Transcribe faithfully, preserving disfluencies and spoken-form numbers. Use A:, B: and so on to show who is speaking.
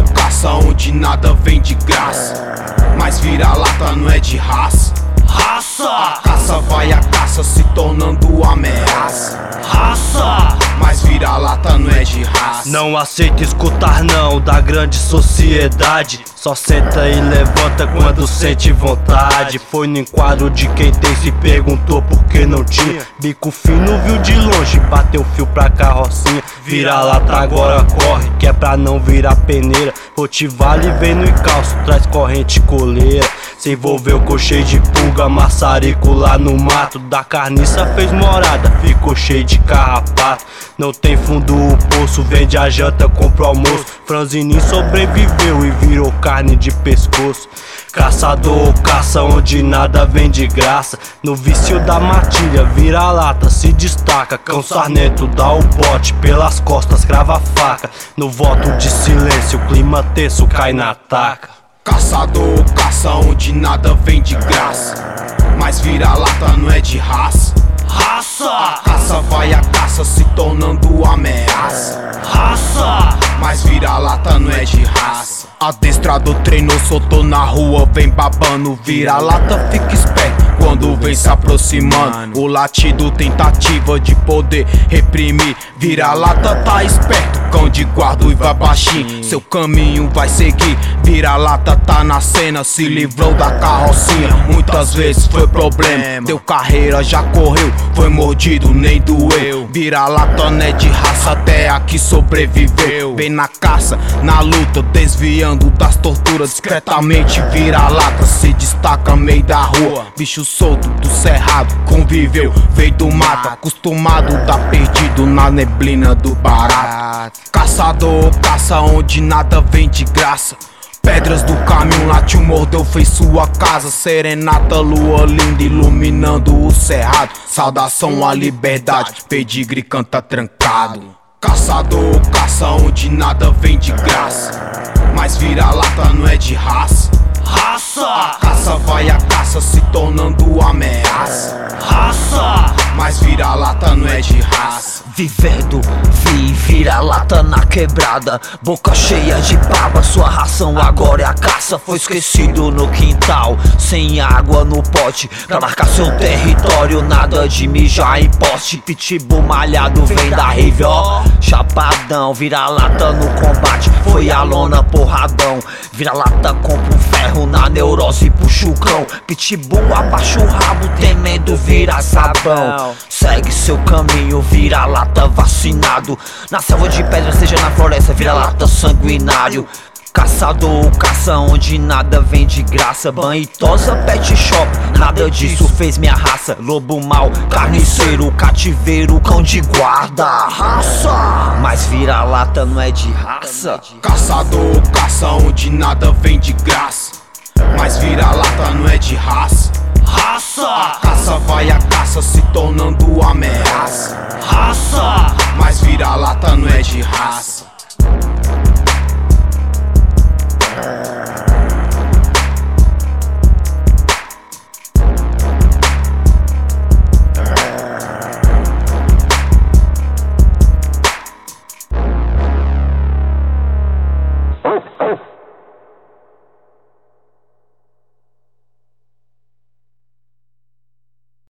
A: caça onde nada vem de graça, mas vira-lata não é de raça.
B: Raça!
A: A caça vai a caça se tornando ameaça.
B: Raça!
A: Mas vira-lata não é de raça.
B: Não aceita escutar não da grande sociedade. Só senta e levanta quando sente vontade. Foi no enquadro de quem tem, se perguntou por que não tinha. Bico fino viu de longe, bateu fio pra carrocinha. Vira-lata agora corre, que é pra não virar peneira. Rotivale vem no encalço, traz corrente coleira. Se envolveu com cheio de pulga, maçarico lá no mato. Da carniça fez morada, ficou cheio de carrapato. Não tem fundo o poço, vende a janta, compra o almoço. Franzininho sobreviveu e virou carne de pescoço. Caçador caça onde nada vem de graça. No vício da matilha, vira-lata se destaca. Cão sarnento dá o bote, pelas costas crava a faca. No voto de silêncio, clima tenso cai na taca.
A: Caçador caça onde nada vem de graça, mas vira-lata não é de raça.
B: Raça!
A: A caça vai a caça se tornando ameaça.
B: Raça!
A: Mas vira-lata não é de raça. Adestrador treinou, soltou na rua, vem babando. Vira-lata fica esperto quando vem se aproximando. O latido tentativa de poder reprimir. Vira-lata tá esperto, cão de guarda e vai baixinho. Seu caminho vai seguir. Vira-lata tá na cena, se livrou da carrocinha. Muitas vezes foi problema, deu carreira, já correu, foi mordido, nem doeu. Vira-lata não é de raça, até aqui sobreviveu. Vem na caça, na luta, desviando das torturas. Discretamente vira-lata se destaca meio da rua. Bicho solto do cerrado, conviveu, veio do mato. Acostumado, tá perdido na neblina do barato. Caçador caça onde nada vem de graça. Pedras do caminho, latiu, mordeu, fez sua casa. Serenata, lua linda iluminando o cerrado. Saudação à liberdade, pedigree canta trancado. Caçador caça onde nada vem de graça, mas vira-lata não é de raça.
B: Raça!
A: A caça vai a caça se tornando ameaça.
B: Raça!
A: Mas vira-lata não é de raça.
C: Vivendo, vi vira-lata na quebrada, boca cheia de baba, sua ração agora é a caça. Foi esquecido no quintal, sem água no pote, pra marcar seu território, nada de mijar em poste. Pitbull malhado vem da rave, ó, chapadão. Vira-lata no combate, foi a lona porradão. Vira-lata compra um ferro na neurose, puxa o cão. Pitbull abaixa o rabo, temendo virar sabão. Segue seu caminho, vira-lata vacinado. Na selva de pedra, seja na floresta, vira-lata sanguinário. Caçador caça onde nada vem de graça. Banhitosa pet shop, nada disso fez minha raça. Lobo mau, carniceiro, cativeiro, cão de guarda. Raça! Mas vira-lata não é de raça.
A: Caçador caça onde nada vem de graça, mas vira-lata não é de raça.
B: Raça!
A: A caça vai a caça se tornando ameaça.
B: Raça!
A: Mas vira-lata não é de raça.